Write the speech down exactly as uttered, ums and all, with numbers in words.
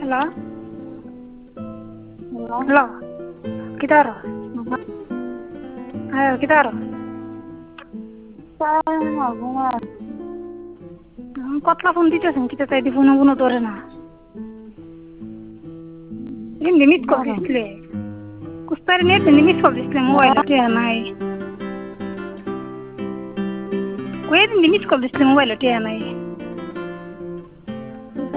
hello hello ಕಿತಾರ ಹ ಕಿತಾರ কতলা phone দিতেছেন কিতা চাই দি ফোনো ফোনো ধরে না এমনি মিস কল দিছিলে কুস্তারে নিয়ে এমনি মিস কল দিছিলে মোবাইলতে নাই কই এমনি মিস কল দিছিলে মোবাইলতে নাই